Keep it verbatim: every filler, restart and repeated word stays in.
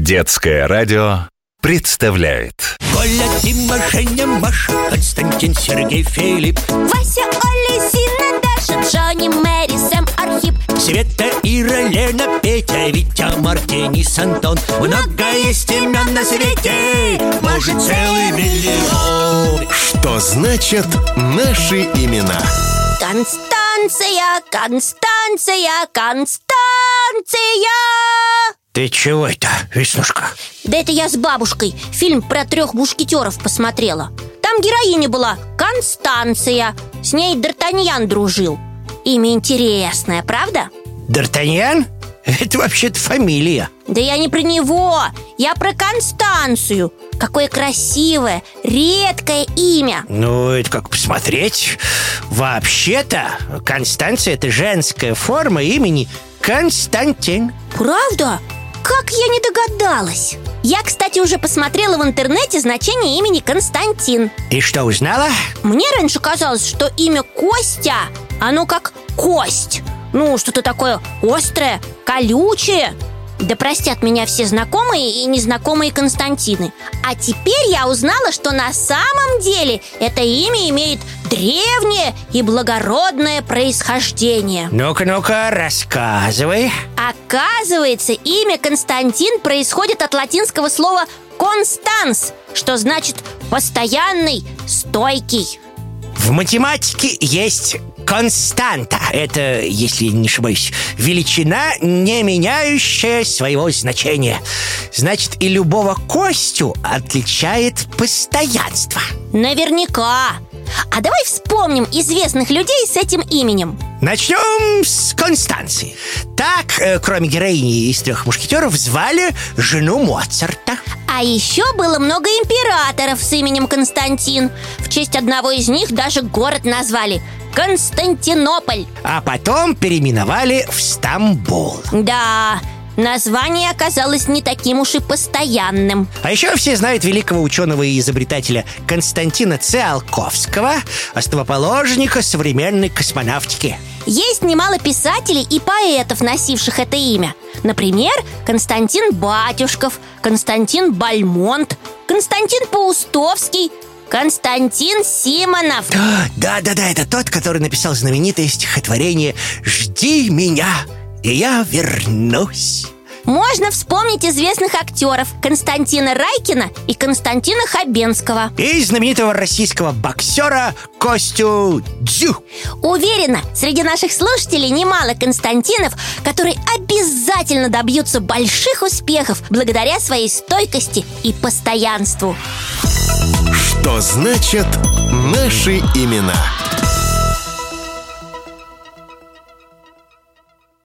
Детское радио представляет. Коля, Дима, Женя, Маша, Константин, Сергей, Филипп, Вася, Оля, Зина, Даша, Джонни, Мэри, Сэм, Архип, Света, Ира, Лена, Петя, Витя, Марк, Денис, Антон. Много есть имен на свете, может, целый миллион. Что значит наши имена? Констанция, Констанция, Констанция. Ты чего это, Веснушка? Да это я с бабушкой фильм про трех мушкетеров посмотрела. Там героиня была Констанция. С ней Д'Артаньян дружил. Имя интересное, правда? Д'Артаньян? Это вообще-то фамилия. Да я не про него, я про Констанцию. Какое красивое, редкое имя. Ну, это как посмотреть. Вообще-то Констанция — это женская форма имени Константин. Правда? Как я не догадалась. Я, кстати, уже посмотрела в интернете значение имени Константин. И что узнала? Мне раньше казалось, что имя Костя, оно как кость. Ну, что-то такое острое, колючее. Да простят меня все знакомые и незнакомые Константины. А теперь я узнала, что на самом деле это имя имеет древнее и благородное происхождение. Ну-ка, ну-ка, рассказывай. Оказывается, имя Константин происходит от латинского слова «констанс», что значит «постоянный, стойкий». В математике есть константа. Это, если не ошибаюсь, величина, не меняющая своего значения. Значит, и любого Костю отличает постоянство. Наверняка. А давай вспомним известных людей с этим именем. Начнем с Констанции. Так, э, кроме героини из «Трех мушкетеров», звали жену Моцарта. А еще было много императоров с именем Константин. В честь одного из них даже город назвали – Константинополь. А потом переименовали в Стамбул. Да, название оказалось не таким уж и постоянным. А еще все знают великого ученого и изобретателя Константина Циолковского, основоположника современной космонавтики. Есть немало писателей и поэтов, носивших это имя. Например, Константин Батюшков, Константин Бальмонт, Константин Паустовский, Константин Симонов. Да-да-да, это тот, который написал знаменитое стихотворение «Жди меня, и я вернусь». Можно вспомнить известных актеров Константина Райкина и Константина Хабенского. И знаменитого российского боксера Костю Дзю. Уверена, среди наших слушателей немало Константинов, которые обязательно добьются больших успехов благодаря своей стойкости и постоянству. Что значит наши имена?